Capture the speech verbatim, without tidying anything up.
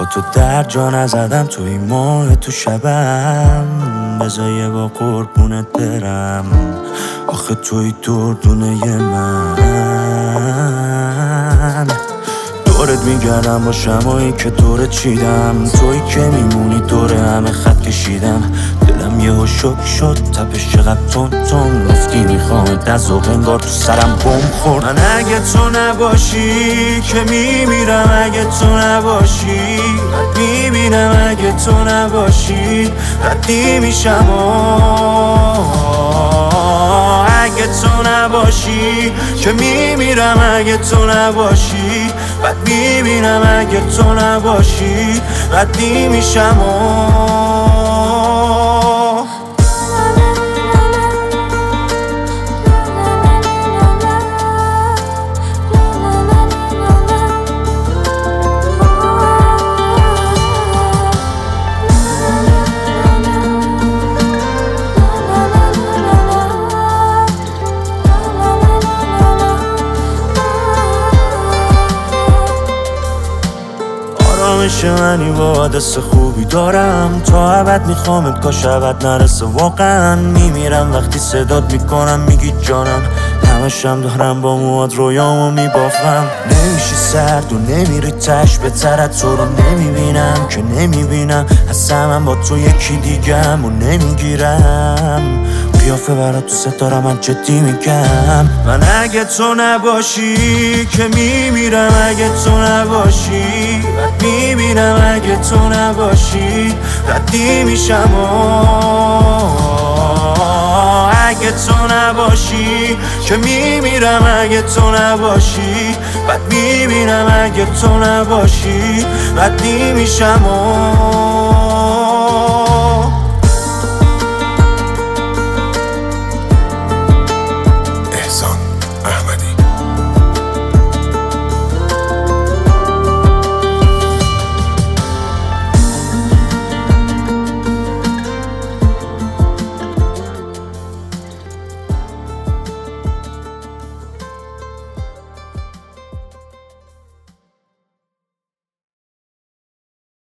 تو در جا نزدم، تو این ماه تو شبم، بذار یه با قربونت برم. آخه توی دردونه من، دورت میگردم با شمایی که دورت چیدم، توی که میمونی دور همه خط کشیدم. دلم یهو شک شد، تپش چقدر تون تون گفتی میخوامت، از ذوق انگار تو سرم بم خورد. من اگه تو نباشی که میمیرم، اگه تو نباشی رد میبینم، اگه تو نباشی ردی میشم. اگه تو نباشی که میمیرم، اگه تو نباشی بد میبینم، اگه تو نباشی ردی میشم. آرامش منی با دست خوبی دارم، تا ابد میخوامت کاش ابد نرسه. واقعا میمیرم وقتی صدات میکنم میگی جانم، همشم دارم با مواد رویامو میبافم. نمیشی سرد و نمیری تش به طرت، تو رو نمیبینم که نمیبینم، اصلا من با تو یکی دیگم و نمیگیرم قیافه برات تو ستاره، من جدی میگم. من اگه تو نباشی که میمیرم، اگه تو نباشی رد میبینم، اگه تو نباشی ردی میشم. اگه تو نباشی که میمیرم، اگه تو نباشی بد میبینم، اگه تو نباشی ردی میشم.